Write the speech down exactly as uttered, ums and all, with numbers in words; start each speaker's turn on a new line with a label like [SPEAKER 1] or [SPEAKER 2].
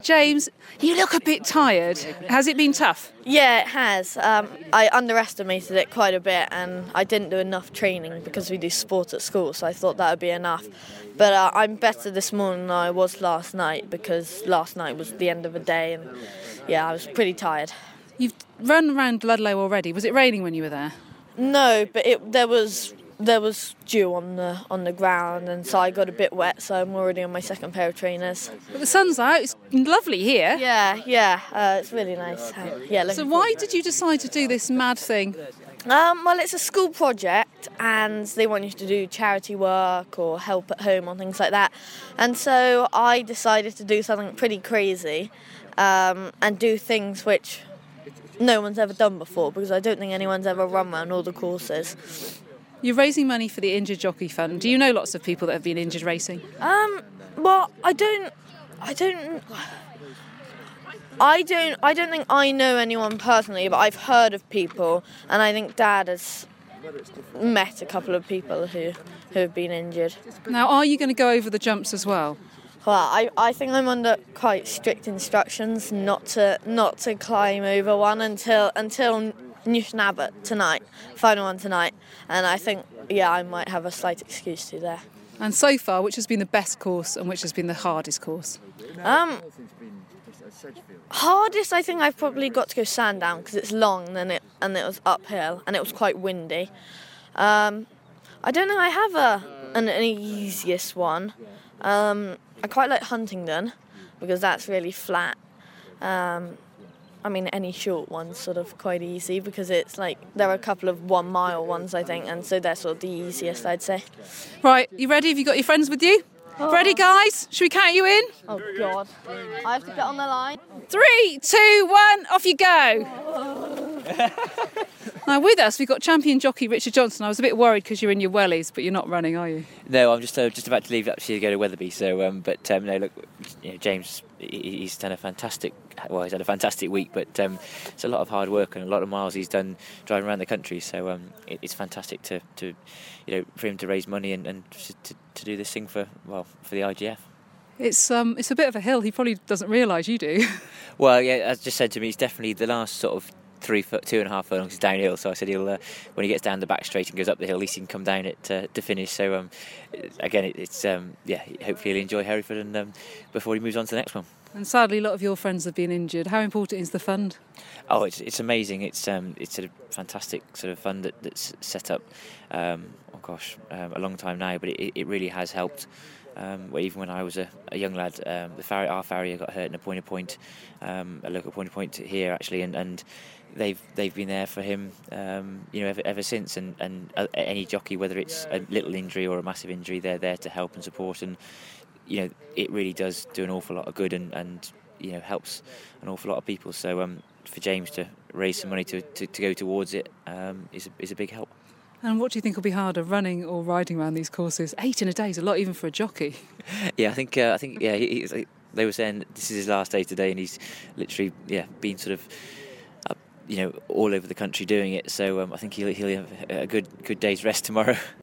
[SPEAKER 1] James, you look a bit tired. Has it been tough?
[SPEAKER 2] Yeah, it has. Um, I underestimated it quite a bit, and I didn't do enough training because we do sport at school, so I thought that would be enough. But uh, I'm better this morning than I was last night, because last night was the end of the day, and yeah, I was pretty tired.
[SPEAKER 1] You've run around Ludlow already. Was it raining when you were there?
[SPEAKER 2] No, but it there was there was dew on the on the ground, and so I got a bit wet. So I'm already on my second pair of trainers.
[SPEAKER 1] But the sun's out. It's lovely here.
[SPEAKER 2] Yeah, yeah, uh, it's really nice. Uh, yeah.
[SPEAKER 1] So why did you decide to do this mad thing?
[SPEAKER 2] Um, well, it's a school project, and they want you to do charity work or help at home or things like that. And so I decided to do something pretty crazy, um, and do things which no one's ever done before, because I don't think anyone's ever run around all the courses.
[SPEAKER 1] You're raising money for the Injured Jockey Fund. Do you know lots of people that have been injured racing?
[SPEAKER 2] Um, well, I don't, I don't, I don't, I don't think I know anyone personally, but I've heard of people, and I think Dad has met a couple of people who, who have been injured.
[SPEAKER 1] Now, are you going to go over the jumps as well?
[SPEAKER 2] Well, I, I think I'm under quite strict instructions not to not to climb over one until until Newton Abbot tonight, final one tonight, and I think yeah I might have a slight excuse to there.
[SPEAKER 1] And so far, which has been the best course and which has been the hardest course?
[SPEAKER 2] Um, hardest, I think I've probably got to go Sandown because it's long and it and it was uphill and it was quite windy. Um, I don't think I have a an, an easiest one. Um, I quite like Huntingdon because that's really flat. Um, I mean, any short one's sort of quite easy because it's like there are a couple of one mile ones, I think, and so they're sort of the easiest, I'd say.
[SPEAKER 1] Right, you ready? Have you got your friends with you? Oh. Ready, guys? Should we count you in?
[SPEAKER 2] Oh, God. I have to get on the line.
[SPEAKER 1] Three, two, one, off you go. Now, with us, we've got champion jockey Richard Johnson. I was a bit worried because you're in your wellies, but you're not running, are you?
[SPEAKER 3] No, I'm just uh, just about to leave actually to go to Wetherby. So, um, but um, no, look, you know, James, he, he's done a fantastic. Well, he's had a fantastic week, but um, it's a lot of hard work and a lot of miles he's done driving around the country. So, um, it, it's fantastic to, to, you know, for him to raise money and, and to, to do this thing for well for the I G F.
[SPEAKER 1] It's um, it's a bit of a hill. He probably doesn't realise you do.
[SPEAKER 3] Well, yeah, as just said to me, it's definitely the last sort of. Three foot, two and a half furlongs is downhill. So I said he'll uh, when he gets down the back straight and goes up the hill, at least he can come down it uh, to finish. So um, again, it, it's um, yeah. Hopefully he'll enjoy Hereford and um, before he moves on to the next one.
[SPEAKER 1] And sadly, a lot of your friends have been injured. How important is the fund?
[SPEAKER 3] Oh, it's it's amazing. It's um, it's a fantastic sort of fund that, that's set up. Um, oh gosh, um, a long time now, but it, it really has helped. Um, well, even when I was a, a young lad, um, the farrier, our farrier got hurt in a point of point, um, a local point of point here actually, and, and they've they've been there for him, um, you know, ever, ever since. And, and uh, any jockey, whether it's a little injury or a massive injury, they're there to help and support. And you know, it really does do an awful lot of good, and, and you know, helps an awful lot of people. So um, for James to raise some money to, to, to go towards it um, is a, is a big help.
[SPEAKER 1] And what do you think will be harder, running or riding around these courses? Eight in a day is a lot, even for a jockey.
[SPEAKER 3] Yeah, I think uh, I think yeah. He, he, they were saying this is his last day today, and he's literally yeah been sort of uh, you know all over the country doing it. So um, I think he'll he'll have a good good day's rest tomorrow.